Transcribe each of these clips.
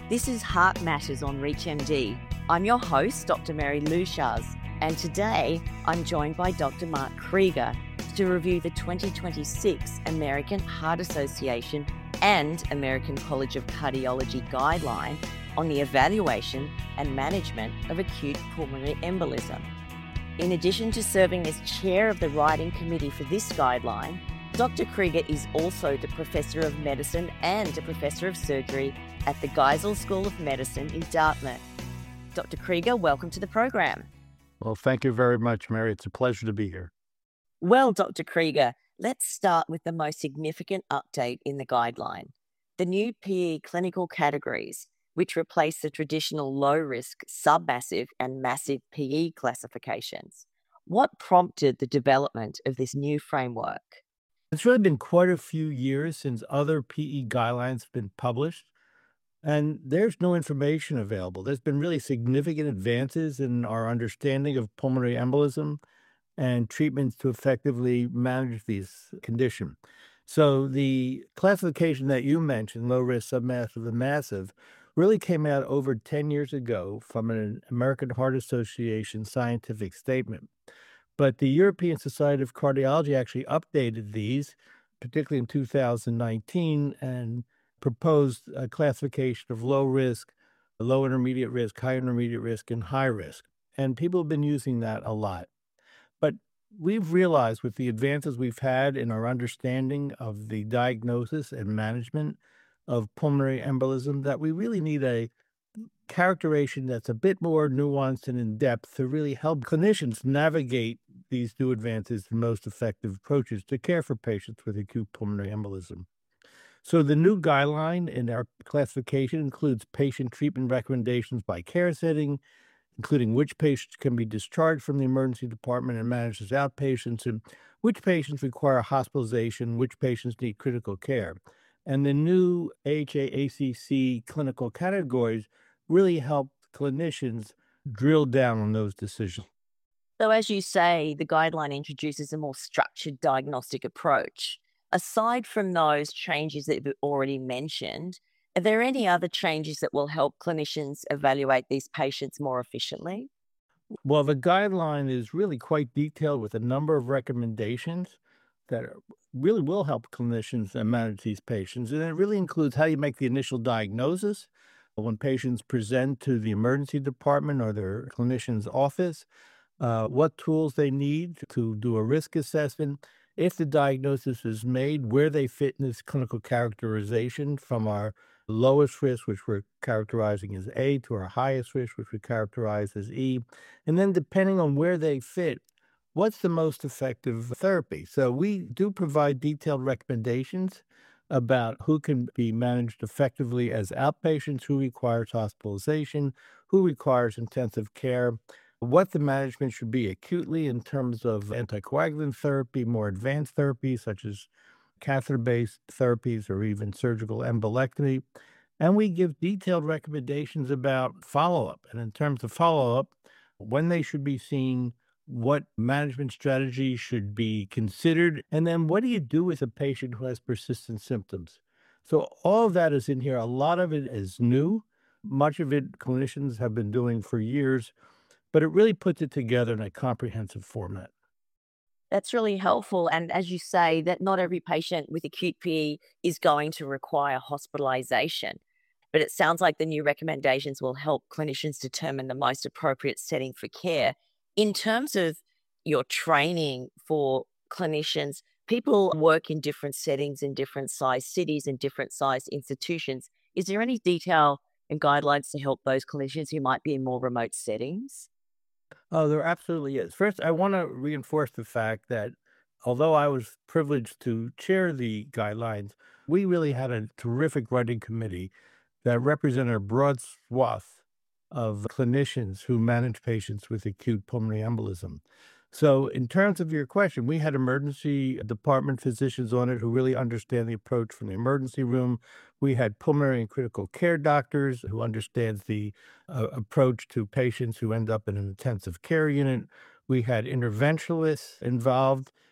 This is Heart Matters on ReachMD. I'm your host, Dr. Mary Lushaz, and today I'm joined by Dr. Mark Krieger to review the 2026 American Heart Association and American College of Cardiology guideline on the evaluation and management of acute pulmonary embolism. In addition to serving as chair of the writing committee for this guideline, Dr. Krieger is also the Professor of Medicine and a Professor of Surgery at the Geisel School of Medicine in Dartmouth. Dr. Krieger, welcome to the program. Well, thank you very much, Mary. It's a pleasure to be here. Well, Dr. Krieger, let's start with the most significant update in the guideline, the new PE clinical categories, which replace the traditional low-risk, submassive and massive PE classifications. What prompted the development of this new framework? It's really been quite a few years since other PE guidelines have been published, and there's no information available. There's been really significant advances in our understanding of pulmonary embolism and treatments to effectively manage these conditions. So the classification that you mentioned, low risk, submassive, and massive, really came out over 10 years ago from an American Heart Association scientific statement. But the European Society of Cardiology actually updated these, particularly in 2019, and proposed a classification of low risk, low intermediate risk, high intermediate risk, and high risk. And people have been using that a lot. But we've realized with the advances we've had in our understanding of the diagnosis and management of pulmonary embolism that we really need a characterization that's a bit more nuanced and in depth to really help clinicians navigate these new advances and most effective approaches to care for patients with acute pulmonary embolism. So the new guideline in our classification includes patient treatment recommendations by care setting, including which patients can be discharged from the emergency department and managed as outpatients, and which patients require hospitalization, which patients need critical care. And the new AHA-ACC clinical categories really help clinicians drill down on those decisions. So as you say, the guideline introduces a more structured diagnostic approach. Aside from those changes that you've already mentioned, are there any other changes that will help clinicians evaluate these patients more efficiently? Well, the guideline is really quite detailed with a number of recommendations that really will help clinicians manage these patients. And it really includes how you make the initial diagnosis when patients present to the emergency department or their clinician's office, what tools they need to do a risk assessment, if the diagnosis is made, where they fit in this clinical characterization from our lowest risk, which we're characterizing as A, to our highest risk, which we characterize as E. And then depending on where they fit, what's the most effective therapy? So we do provide detailed recommendations about who can be managed effectively as outpatients, who requires hospitalization, who requires intensive care, what the management should be acutely in terms of anticoagulant therapy, more advanced therapies such as catheter-based therapies or even surgical embolectomy. And we give detailed recommendations about follow-up. And in terms of follow-up, when they should be seen, what management strategy should be considered, and then what do you do with a patient who has persistent symptoms? So all of that is in here. A lot of it is new. Much of it clinicians have been doing for years, but it really puts it together in a comprehensive format. That's really helpful. And as you say, that not every patient with acute PE is going to require hospitalization. But it sounds like the new recommendations will help clinicians determine the most appropriate setting for care. In terms of your training for clinicians, people work in different settings in different size cities and different size institutions. Is there any detail and guidelines to help those clinicians who might be in more remote settings? Oh, there absolutely is. First, I want to reinforce the fact that although I was privileged to chair the guidelines, we really had a terrific writing committee that represented a broad swath of clinicians who manage patients with acute pulmonary embolism. So in terms of your question, we had emergency department physicians on it who really understand the approach from the emergency room. We had pulmonary and critical care doctors who understands the approach to patients who end up in an intensive care unit. We had interventionalists involved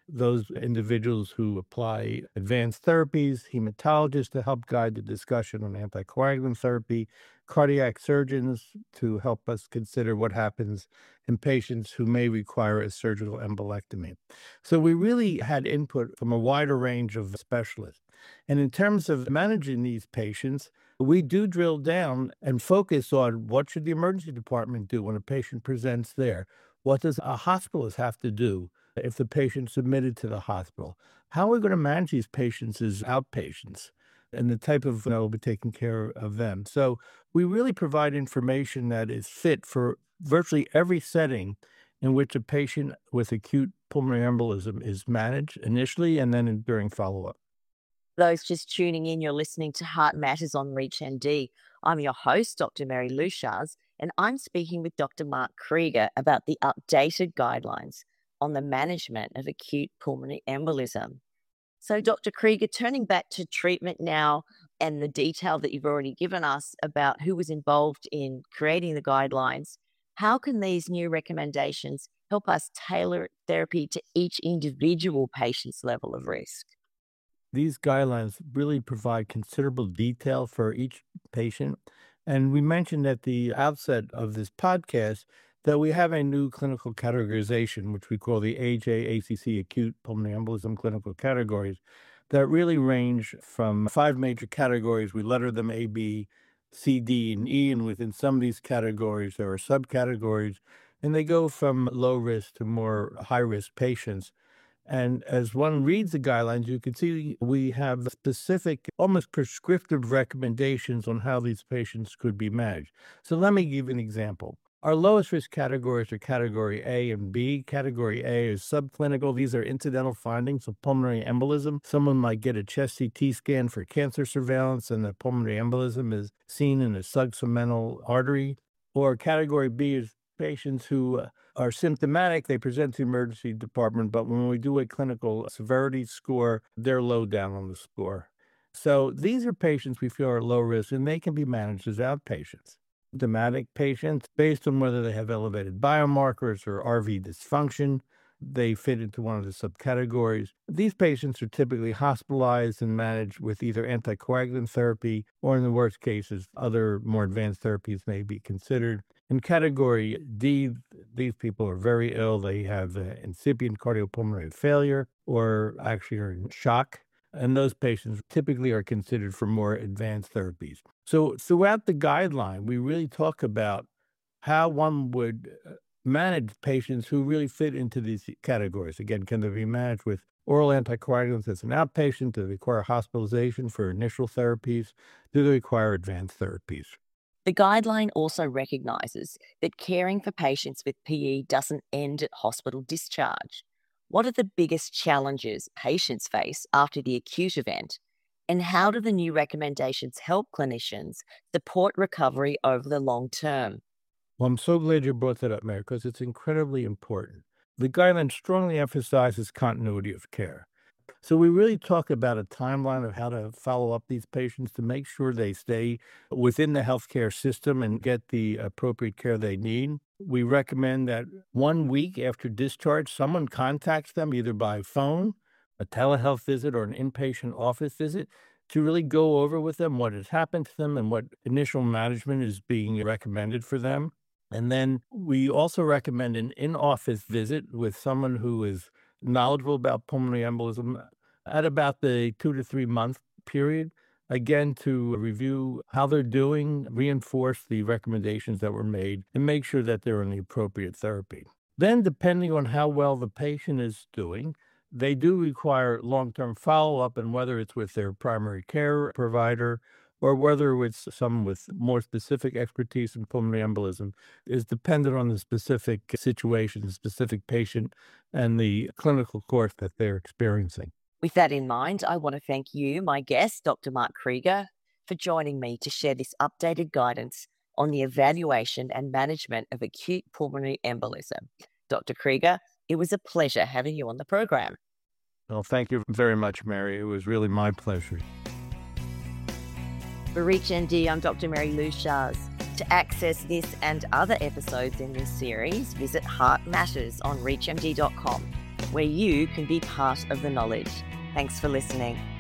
those individuals who apply advanced therapies, hematologists to help guide the discussion on anticoagulant therapy, cardiac surgeons to help us consider what happens in patients who may require a surgical embolectomy. So we really had input from a wider range of specialists. And in terms of managing these patients, we do drill down and focus on what should the emergency department do when a patient presents there? What does a hospitalist have to do if the patient's admitted to the hospital? How are we going to manage these patients as outpatients and the type of, we'll be taking care of them? So we really provide information that is fit for virtually every setting in which a patient with acute pulmonary embolism is managed initially and then during follow-up. Those just tuning in, you're listening to Heart Matters on ReachMD. I'm your host, Dr. Mary Lushars, and I'm speaking with Dr. Mark Krieger about the updated guidelines on the management of acute pulmonary embolism. So, Dr. Krieger, turning back to treatment now and the detail that you've already given us about who was involved in creating the guidelines, how can these new recommendations help us tailor therapy to each individual patient's level of risk? These guidelines really provide considerable detail for each patient. And we mentioned at the outset of this podcast that we have a new clinical categorization, which we call the AJACC Acute Pulmonary Embolism Clinical Categories, that really range from 5 major categories. We letter them A, B, C, D, and E. And within some of these categories, there are subcategories, and they go from low risk to more high risk patients. And as one reads the guidelines, you can see we have specific, almost prescriptive recommendations on how these patients could be managed. So let me give an example. Our lowest risk categories are category A and B. Category A is subclinical. These are incidental findings of pulmonary embolism. Someone might get a chest CT scan for cancer surveillance, and the pulmonary embolism is seen in the subsegmental artery. Or category B is patients who are symptomatic. They present to the emergency department, but when we do a clinical severity score, they're low down on the score. So these are patients we feel are low risk, and they can be managed as outpatients. Symptomatic patients, based on whether they have elevated biomarkers or RV dysfunction, they fit into one of the subcategories. These patients are typically hospitalized and managed with either anticoagulant therapy or, in the worst cases, other more advanced therapies may be considered. In category D, these people are very ill. They have incipient cardiopulmonary failure or actually are in shock. And those patients typically are considered for more advanced therapies. So throughout the guideline, we really talk about how one would manage patients who really fit into these categories. Again, can they be managed with oral anticoagulants as an outpatient? Do they require hospitalization for initial therapies? Do they require advanced therapies? The guideline also recognises that caring for patients with PE doesn't end at hospital discharge. What are the biggest challenges patients face after the acute event? And how do the new recommendations help clinicians support recovery over the long term? Well, I'm so glad you brought that up, Mary, because it's incredibly important. The guideline strongly emphasizes continuity of care. So we really talk about a timeline of how to follow up these patients to make sure they stay within the healthcare system and get the appropriate care they need. We recommend that 1 week after discharge, someone contacts them either by phone, a telehealth visit, or an inpatient office visit to really go over with them what has happened to them and what initial management is being recommended for them. And then we also recommend an in-office visit with someone who is knowledgeable about pulmonary embolism at about the 2 to 3 month period, again, to review how they're doing, reinforce the recommendations that were made, and make sure that they're in the appropriate therapy. Then, depending on how well the patient is doing, they do require long-term follow-up, and whether it's with their primary care provider or whether it's someone with more specific expertise in pulmonary embolism, is dependent on the specific situation, the specific patient, and the clinical course that they're experiencing. With that in mind, I want to thank you, my guest, Dr. Mark Krieger, for joining me to share this updated guidance on the evaluation and management of acute pulmonary embolism. Dr. Krieger, it was a pleasure having you on the program. Well, thank you very much, Mary. It was really my pleasure. For ReachMD, I'm Dr. Mary Lushars. To access this and other episodes in this series, visit Heart Matters on reachmd.com. where you can be part of the knowledge. Thanks for listening.